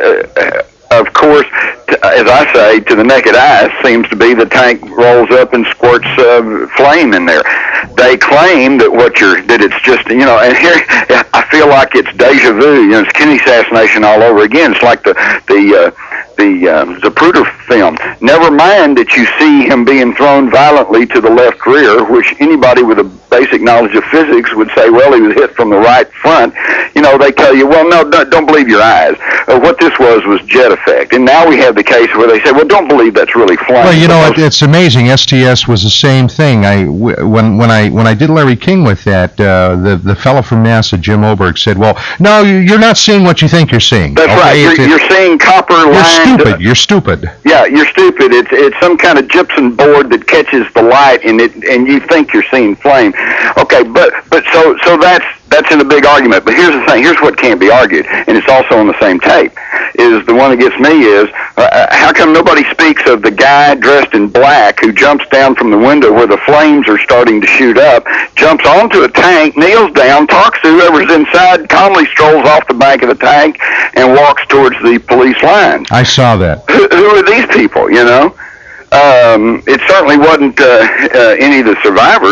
Uh, Of course, t- as I say, to the naked eye, seems to be the tank rolls up and squirts uh, flame in there. They claim that what you're that it's just, you know, and here I feel like it's deja vu. You know, it's Kennedy assassination all over again. It's like the the uh, the um, Zapruder film. Never mind that you see him being thrown violently to the left rear, which anybody with a basic knowledge of physics would say, well, he was hit from the right front. You know, they tell you, well, no, don't, don't believe your eyes. Uh, what this was was jet effect. And now we have the case where they say, well, don't believe that's really flying. Well, you know, it, it's amazing. S T S was the same thing. I, when, when I when I did Larry King with that, uh, the, the fellow from NASA, Jim Oberg, said, well, no, you're not seeing what you think you're seeing. That's okay? right. You're, it, you're seeing copper You're lined, stupid. Uh, you're stupid. Yeah, you're stupid. It's it's some kind of gypsum board that catches the light, and it and you think you're seeing flame. Okay, but but so so that's that's in a big argument. But here's the thing. Here's what can't be argued, and it's also on the same tape. Is the one that gets me is uh, how come nobody speaks of the guy dressed in black who jumps down from the window where the flames are starting to shoot up, jumps onto a tank, kneels down, talks to whoever's inside, calmly strolls off the bank of the tank, and walks towards the police line. I saw that. Who, who are these people, you know? Um, it certainly wasn't uh, uh, any of the survivors.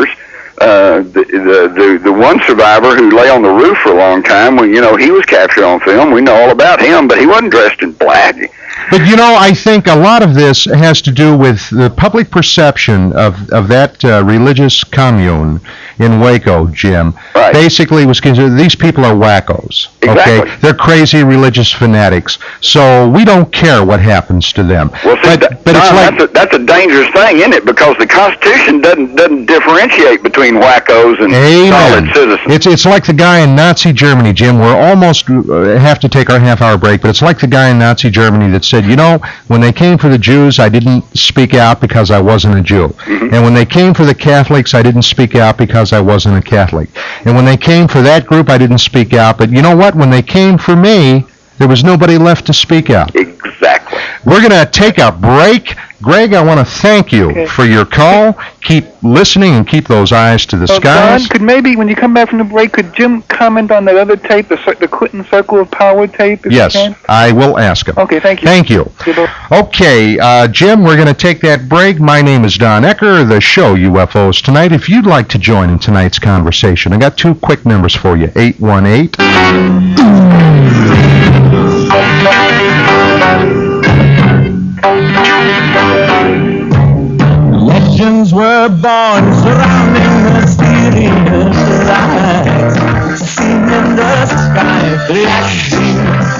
Uh, the, the the the one survivor who lay on the roof for a long time, well, you know, he was captured on film. We know all about him, but he wasn't dressed in black. But, you know, I think a lot of this has to do with the public perception of, of that uh, religious commune in Waco, Jim. Right. Basically, was considered, these people are wackos. Exactly. Okay? They're crazy religious fanatics. So we don't care what happens to them. Well, see, but, that, but it's Don, like... that's, a, that's a dangerous thing, isn't it? Because the Constitution doesn't doesn't differentiate between wackos and Amen. solid citizens. It's it's like the guy in Nazi Germany, Jim. We're almost uh, have to take our half-hour break, but it's like the guy in Nazi Germany that said, you know, when they came for the Jews, I didn't speak out because I wasn't a Jew. Mm-hmm. And when they came for the Catholics, I didn't speak out because I wasn't a Catholic. And when they came for that group, I didn't speak out. But you know what? When they came for me, there was nobody left to speak out. Exactly. We're going to take a break. Greg, I want to thank you Okay. for your call. Keep listening and keep those eyes to the Well, skies. Don, could maybe when you come back from the break, could Jim comment on that other tape, the, cir- the Clinton Circle of Power tape? If Yes, you can? I will ask him. Okay, thank you. Thank you. Goodbye. Okay, uh, Jim, we're going to take that break. My name is Don Ecker, the show U F Os Tonight. If you'd like to join in tonight's conversation, I got two quick numbers for you. eight one eight Legends were born surrounding mysterious lights, seen in the sky flashing.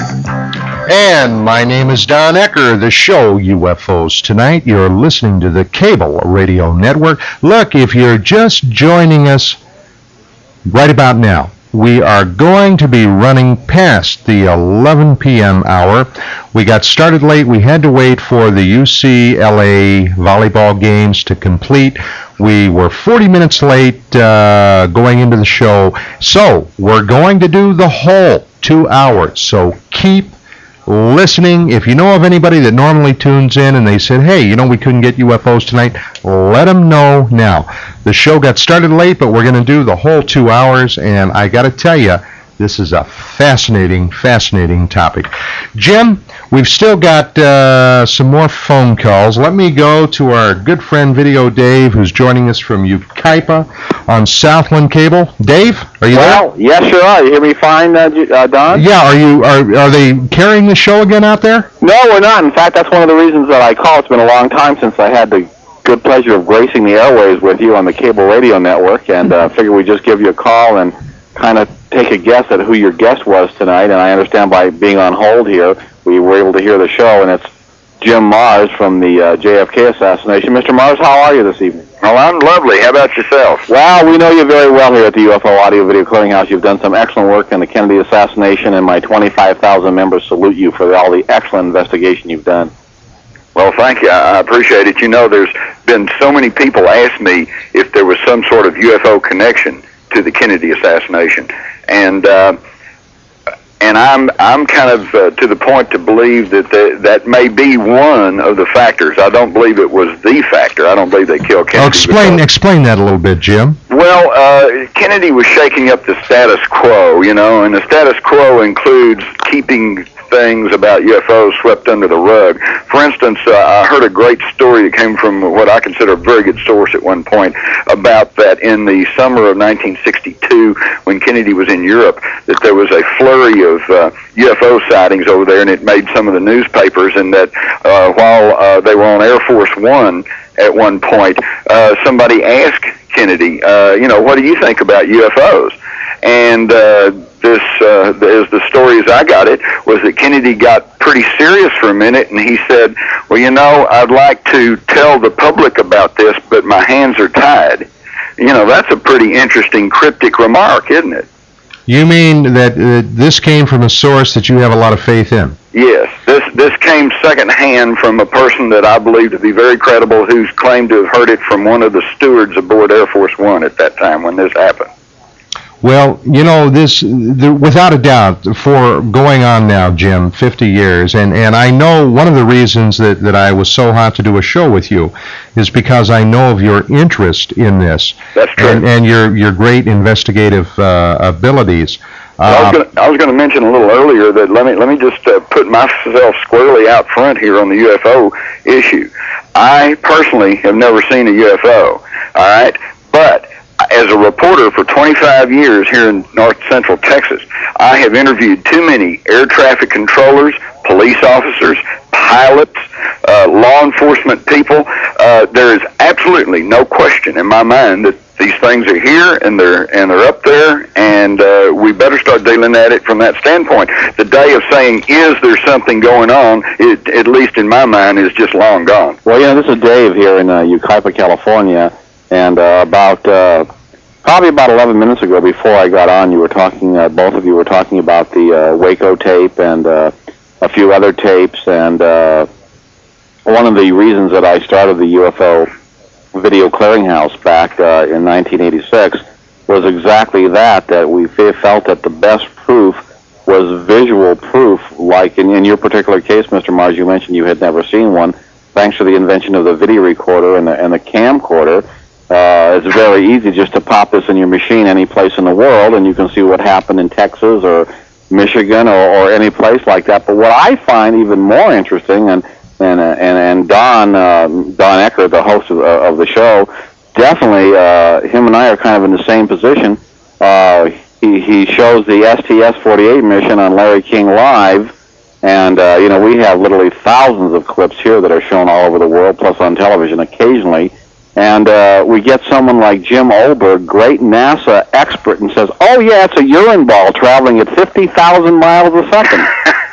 And my name is Don Ecker, the show U F Os Tonight. You're listening to the Cable Radio Network. Look, if you're just joining us right about now, we are going to be running past the eleven p.m. hour. We got started late. We had to wait for the U C L A volleyball games to complete. We were forty minutes late uh, going into the show. So we're going to do the whole two hours. So keep listening. If you know of anybody that normally tunes in and they said, hey, you know, we couldn't get U F Os tonight, let them know now. The show got started late, but we're going to do the whole two hours, and I got to tell you, this is a fascinating, fascinating topic. Jim, we've still got uh, some more phone calls. Let me go to our good friend Video Dave, who's joining us from Yucaipa on Southland Cable. Dave, are you Well, there? yes, sure are. You hear me fine, uh, J- uh, Don? Yeah, are you are are they carrying the show again out there? No, we're not. In fact, that's one of the reasons that I call. It's been a long time since I had the good pleasure of gracing the airways with you on the Cable Radio Network, and uh, figured we'd just give you a call and kind of take a guess at who your guest was tonight. And I understand by being on hold here, we were able to hear the show, and it's Jim Mars from the uh, J F K assassination. Mister Mars, how are you this evening? Well, I'm lovely. How about yourself? Well, we know you very well here at the U F O Audio Video Clearinghouse. You've done some excellent work in the Kennedy assassination, and my twenty-five thousand members salute you for all the excellent investigation you've done. Well, thank you. I I appreciate it. You know, there's been so many people ask me if there was some sort of U F O connection to the Kennedy assassination, and uh, and I'm I'm kind of uh, to the point to believe that the, that may be one of the factors. I don't believe it was the factor. I don't believe they killed Kennedy. Oh, explain because- explain that a little bit, Jim. Well, uh, Kennedy was shaking up the status quo, you know, and the status quo includes keeping things about U F Os swept under the rug. For instance, uh, I heard a great story that came from what I consider a very good source at one point about that in the summer of nineteen sixty-two, when Kennedy was in Europe, that there was a flurry of uh, U F O sightings over there, and it made some of the newspapers, and that uh, while uh, they were on Air Force One at one point, uh, somebody asked Kennedy, uh, you know, what do you think about U F Os? And uh, this, uh, as the story as I got it, was that Kennedy got pretty serious for a minute, and he said, well, you know, I'd like to tell the public about this, but my hands are tied. You know, that's a pretty interesting cryptic remark, isn't it? You mean that uh, this came from a source that you have a lot of faith in? Yes, this this came secondhand from a person that I believe to be very credible, who's claimed to have heard it from one of the stewards aboard Air Force One at that time when this happened. Well, you know, this, the, without a doubt, for going on now, Jim, fifty years, and, and I know one of the reasons that, that I was so hot to do a show with you is because I know of your interest in this. That's true. And, and your, your great investigative uh, abilities. Well, I Uh, was gonna, I was going to mention a little earlier that let me let me just uh, put myself squarely out front here on the U F O issue. I personally have never seen a U F O. All right, but as a reporter for twenty-five years here in north central Texas, I have interviewed too many air traffic controllers, police officers, pilots, uh, law enforcement people. Uh, there is absolutely no question in my mind that these things are here and they're and they're up there, and uh, we better start dealing at it from that standpoint. The day of saying, is there something going on, it, at least in my mind, is just long gone. Well, you know, this is Dave here in uh, Yucaipa, California, and uh, about uh, probably about eleven minutes ago, before I got on, you were talking, uh, both of you were talking about the uh, Waco tape and uh, a few other tapes, and uh, one of the reasons that I started the U F O Video Clearinghouse back uh, in nineteen eighty-six was exactly that, that we felt that the best proof was visual proof, like in, in your particular case, Mister Mars, you mentioned you had never seen one. Thanks to the invention of the video recorder and the, and the camcorder, uh, it's very easy just to pop this in your machine any place in the world, and you can see what happened in Texas or Michigan or, or any place like that. But what I find even more interesting, and And, uh, and and Don uh, Don Ecker, the host of, uh, of the show, definitely uh, him and I are kind of in the same position. Uh, he he shows the S T S forty-eight mission on Larry King Live, and uh, you know, we have literally thousands of clips here that are shown all over the world, plus on television occasionally. And uh, we get someone like Jim Olberg, great NASA expert, and says, "Oh yeah, it's a urine ball traveling at fifty thousand miles a second."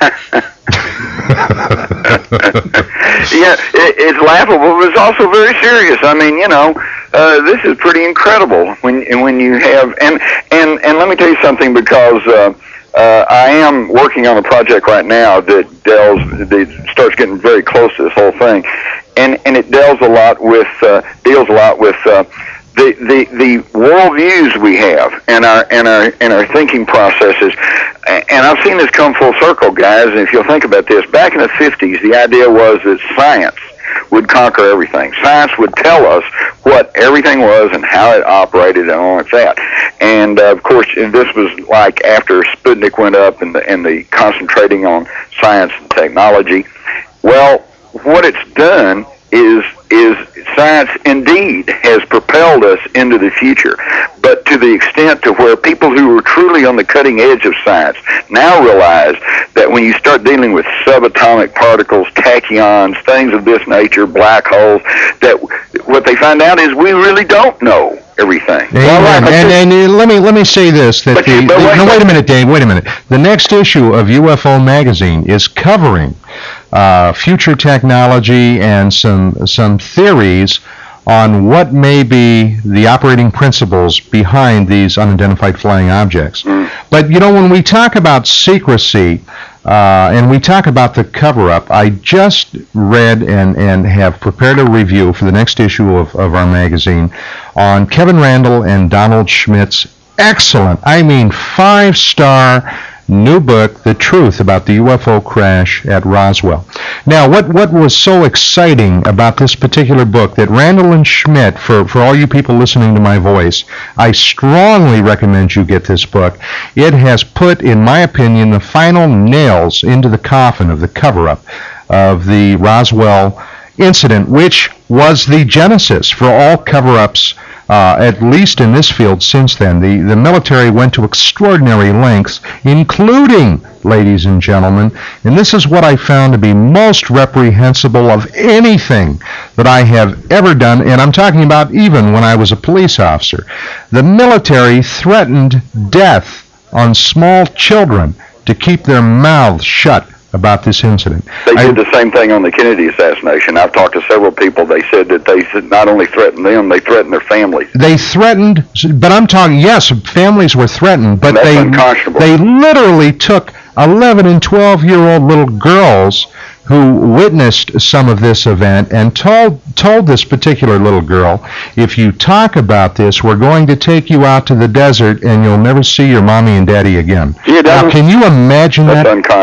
Yeah, it, it's laughable, but it's also very serious. I mean, you know, uh, this is pretty incredible when when you have and and and let me tell you something, because uh, uh, I am working on a project right now that delves that starts getting very close to this whole thing, and and it delves a lot with uh, deals a lot with. Uh, The, the the worldviews we have and our and our and our thinking processes, and I've seen this come full circle, guys. And if you'll think about this, back in the fifties, the idea was that science would conquer everything. Science would tell us what everything was and how it operated and all like that. And uh, of course, and this was like after Sputnik went up and the and the concentrating on science and technology. Well, what it's done is is science indeed has propelled us into the future, but to the extent to where people who were truly on the cutting edge of science now realize that when you start dealing with subatomic particles, tachyons, things of this nature, black holes, that what they find out is we really don't know everything. Well, and, and, and, and let me let me say this: that the, the wait, no, wait a minute, Dave. Wait a minute. The next issue of U F O Magazine is covering uh, future technology and some some theories on what may be the operating principles behind these unidentified flying objects. Mm. But you know, when we talk about secrecy uh, and we talk about the cover-up, I just read and, and have prepared a review for the next issue of, of our magazine on Kevin Randle and Donald Schmidt's excellent, I mean five-star new book, The Truth About the U F O Crash at Roswell. Now, what, what was so exciting about this particular book that Randall and Schmidt, for, for all you people listening to my voice, I strongly recommend you get this book. It has put, in my opinion, the final nails into the coffin of the cover-up of the Roswell incident, which was the genesis for all cover-ups, uh, at least in this field since then. The, the military went to extraordinary lengths, including, ladies and gentlemen, and this is what I found to be most reprehensible of anything that I have ever done, and I'm talking about even when I was a police officer. The military threatened death on small children to keep their mouths shut about this incident. They did I, the same thing on the Kennedy assassination. I've talked to several people. They said that they not only threatened them, they threatened their families. They threatened, but I'm talking, yes, families were threatened, but they they literally took eleven and twelve-year-old little girls who witnessed some of this event and told told this particular little girl, if you talk about this, we're going to take you out to the desert and you'll never see your mommy and daddy again. Yeah, now, can you imagine that's that? That's unconscionable.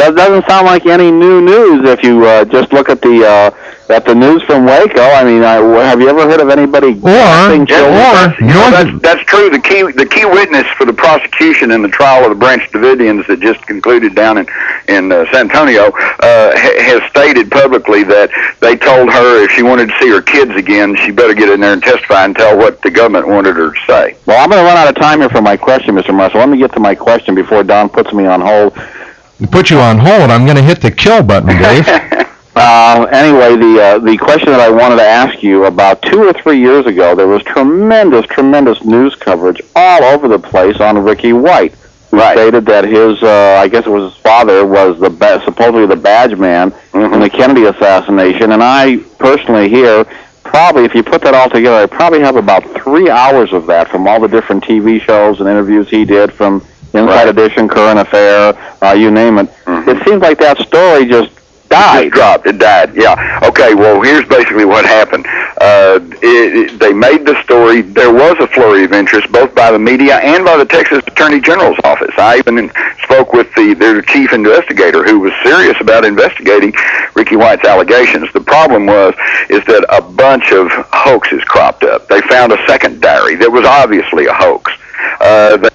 that doesn't sound like any new news if you uh, just look at the uh, at the news from Waco. I mean, I, have you ever heard of anybody? Or, or You know, North, that's, that's true. The key the key witness for the prosecution in the trial of the Branch Davidians that just concluded down in in uh, San Antonio uh, ha- has stated publicly that they told her if she wanted to see her kids again, she better get in there and testify and tell what the government wanted her to say. Well, I'm going to run out of time here for my question, Mister Marshall. Let me get to my question before Don puts me on hold. put you on hold. I'm going to hit the kill button, Dave. Uh, anyway, the uh, the question that I wanted to ask you, about two or three years ago, there was tremendous, tremendous news coverage all over the place on Ricky White, who Right. stated that his, uh, I guess it was his father, was the ba- supposedly the badge man Mm-hmm. in the Kennedy assassination. And I personally here, probably, if you put that all together, I probably have about three hours of that from all the different T V shows and interviews he did, from Inside Right. Edition, Current Affair, uh, you name it. Mhm. It seems like that story just It died. just dropped. It died. Yeah. Okay. Well, here's basically what happened. Uh, it, it, they made the story. There was a flurry of interest, both by the media and by the Texas Attorney General's office. I even spoke with the their chief investigator, who was serious about investigating Ricky White's allegations. The problem was is that a bunch of hoaxes cropped up. They found a second diary that was obviously a hoax. Uh, they